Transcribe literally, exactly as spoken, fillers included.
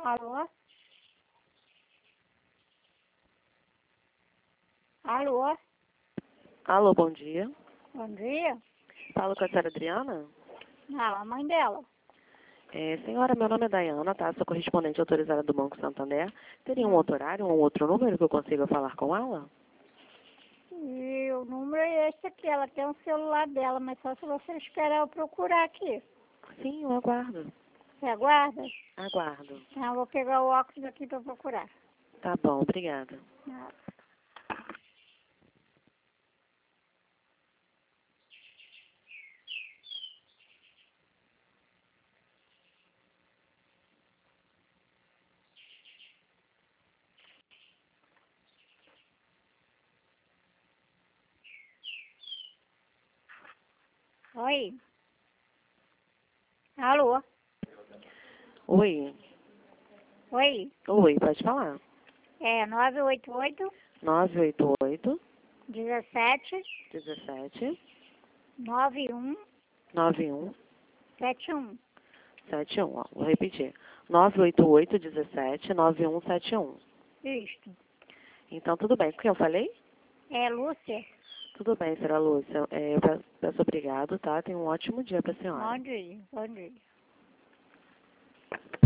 Alô? Alô? Alô, bom dia. Bom dia. Falo com a senhora Adriana? Não, a mãe dela. É, senhora, meu nome é Dayana, tá? Sou correspondente autorizada do Banco Santander. Teria um Hum. outro horário, um outro número que eu consiga falar com ela? E o número é esse aqui. Ela tem um celular dela, mas só se você esperar eu procurar aqui. Sim, eu aguardo. Você aguarda? Aguardo. Então eu vou pegar o óculos aqui para procurar. Tá bom, obrigada. Ah. Oi? Alô? Oi. Oi? Oi, pode falar. É nove oito oito, nove oito oito, dezessete, dezessete, nove um nove um sete um. sete um. Ó, vou repetir. nove oito oito, dezessete, nove um sete um. Isto. Então, tudo bem. O que eu falei? É Lúcia? Tudo bem, senhora Lúcia. É, eu peço, peço obrigado, tá? Tenha um ótimo dia para a senhora. Bom dia, bom dia.